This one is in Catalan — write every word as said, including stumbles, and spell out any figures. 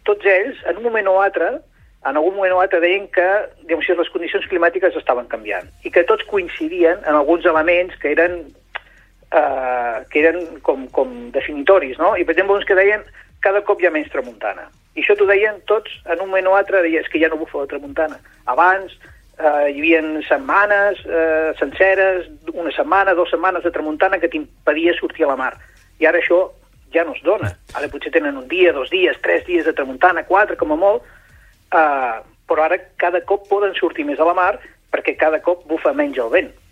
tots ells, en un moment o altre, en algun moment o altre deien que diguem, les condicions climàtiques estaven canviant i que tots coincidien en alguns elements que eren, eh, que eren com, com definitoris, no? I per exemple, uns que deien cada cop hi ha menys tramuntana. I això t'ho deien tots, en un moment o altre, deien, és que ja no bufa la tramuntana. Abans eh, hi havia setmanes eh, senceres, una setmana, dues setmanes de tramuntana que t'impedia sortir a la mar. I ara això ja no es dona. Ara potser tenen un dia, dos dies, tres dies de tramuntana, quatre com a molt, eh, però ara cada cop poden sortir més a la mar perquè cada cop bufa menys el vent.